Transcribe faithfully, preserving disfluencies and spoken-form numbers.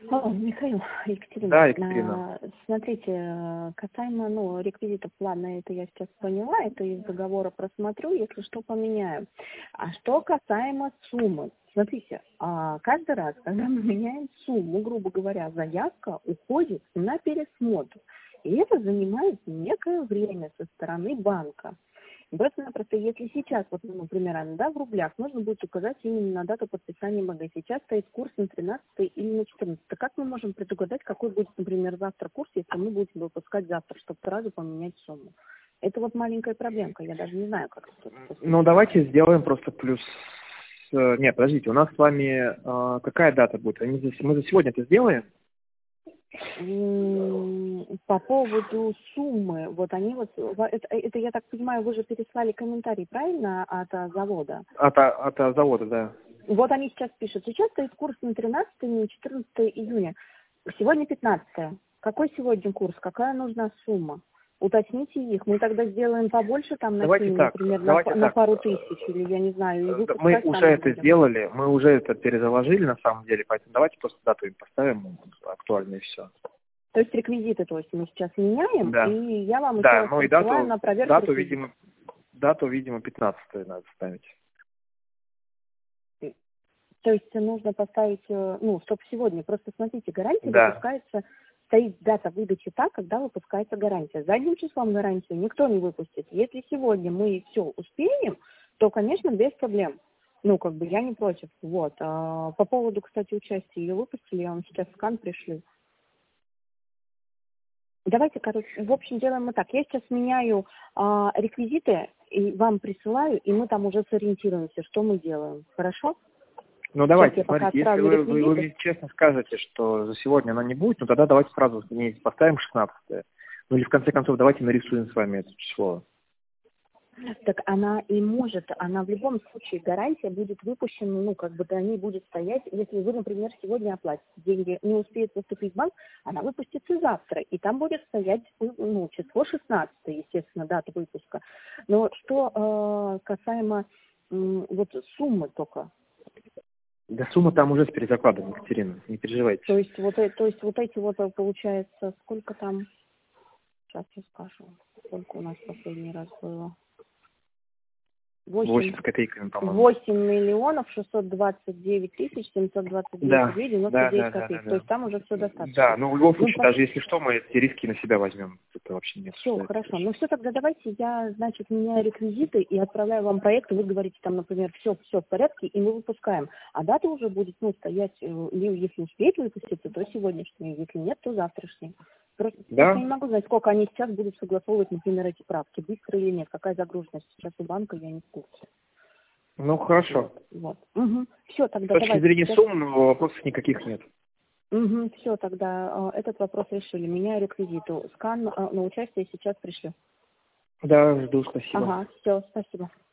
Алло, Михаил, Да, Екатерина. Екатерина. А, Смотрите, э, касаемо ну, реквизитов, ладно, это я сейчас поняла, это из договора просмотрю, если что, поменяю. А что касаемо суммы? Смотрите, а, каждый раз, когда мы меняем сумму, грубо говоря, заявка уходит на пересмотр. И это занимает некое время со стороны банка. Просто-напросто, если сейчас, вот, ну, например, она, да, в рублях, нужно будет указать именно на дату подписания МГ. Сейчас стоит курс на тринадцатое или на четырнадцатое. Как мы можем предугадать, какой будет, например, завтра курс, если мы будем выпускать завтра, чтобы сразу поменять сумму? Это вот маленькая проблемка, я даже не знаю, как это поступить. Ну, давайте сделаем просто плюс... э, Нет, подождите, у нас с вами э, какая дата будет? Мы за, мы за сегодня это сделаем? М, По поводу суммы, вот они вот, во- это, это, я так понимаю, вы же переслали комментарий, правильно, от а, завода? От, а- от а, завода, да. Вот они сейчас пишут. Сейчас стоит курс на тринадцатое, на четырнадцатое июня. Сегодня пятнадцатое. Какой сегодня курс? Какая нужна сумма? Уточните их. Мы тогда сделаем побольше, там Давайте накинем, так, например, на, давайте па- на так. пару тысяч, или я не знаю, и Э, да, Мы выпускать уже там не это будем. сделали, мы уже это перезаложили на самом деле, поэтому давайте просто дату им поставим актуальную и все. То есть реквизиты, то есть мы сейчас меняем, Да. и я вам еще Да, раз ну и присылаю дату, на проверку дату, реквизитов. видимо, дату, видимо, пятнадцатое надо ставить. То есть нужно поставить, э, ну, чтобы сегодня, просто смотрите, гарантия Да. выпускается, стоит дата выдачи так, когда выпускается гарантия. Задним числом гарантию никто не выпустит. Если сегодня мы все успеем, то, конечно, без проблем. Ну, как бы я не против. Вот. А по поводу, кстати, участия ее выпустили, я вам сейчас скан пришлю. Давайте, короче, в общем, делаем мы так. Я сейчас меняю а, реквизиты и вам присылаю, и мы там уже сориентируемся, что мы делаем. Хорошо? Ну Сейчас давайте, я пока смотрите, если отправлю вы, вы, вы реквизиты. мне честно скажете, что за сегодня она не будет, ну тогда давайте сразу не поставим шестнадцатое. Ну или в конце концов давайте нарисуем с вами это число. Так она и может, она в любом случае, гарантия будет выпущена, ну, как бы до ней будет стоять, если вы, например, сегодня оплатите деньги, не успеет поступить в банк, она выпустится завтра, и там будет стоять, ну, число шестнадцатое, естественно, дата выпуска. Но что э, касаемо м, вот суммы только, Да сумма там уже с перезакладом, Екатерина, не переживайте. то есть вот, э- то есть вот эти вот, э, получается, сколько там, сейчас я скажу, сколько у нас последний раз было. Восемь Восемь. с копейками, по-моему. восемь миллионов шестьсот двадцать девять тысяч семьсот двадцать девять Да, рублей девяносто да, девять да, да, копеек. да, То да. есть там уже все достаточно. Да, ну в любом Ну, случае, даже если что, мы эти риски на себя возьмем. Это вообще нет. все, хорошо. Ну все, тогда давайте я, значит, меняю реквизиты и отправляю вам проект. Вы говорите там, например, все, все в порядке, и мы выпускаем. А дата уже будет, ну, стоять, э, или если успеете выпуститься, то сегодняшняя. Если нет, то завтрашняя. Просто, Да? просто я не могу знать, сколько они сейчас будут согласовывать, например, эти правки. Быстро или нет, какая загруженность сейчас у банка, я не в курсе. Ну хорошо. Вот. Угу. Все, С тогда точки давайте. зрения Сейчас... сумм вопросов никаких нет. Угу. Все, тогда э, этот вопрос решили. Меняю реквизиту. Скан э, на участие сейчас пришлю. Да, жду, спасибо. Ага, все, спасибо.